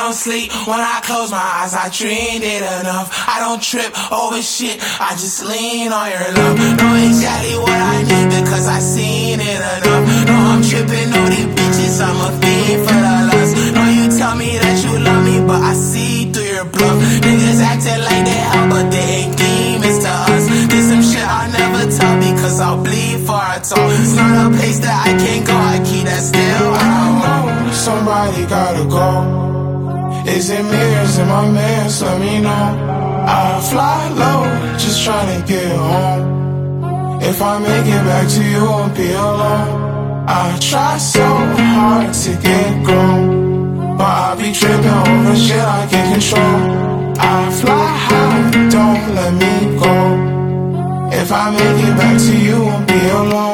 don't sleep when I close my eyes. I dreamed it enough. I don't trip over shit. I just lean on your love. Know exactly what I need because I seen it enough. No, I'm tripping on these bitches. I'm a fiend for the lust. Know you tell me that you love me, but I see through your bluff. Niggas acting like they help, but they ain't demons to us. There's some shit I'll never tell because I'll bleed for I talk. It's not a place that I can't go. I keep that still. I know somebody gotta go. Is it me or is it my mans? Let me know. I fly low, just tryna get home. If I make it back to you, won't be alone. I try so hard to get grown, but I be tripping over shit I can't control. I fly high, don't let me go. If I make it back to you, won't be alone.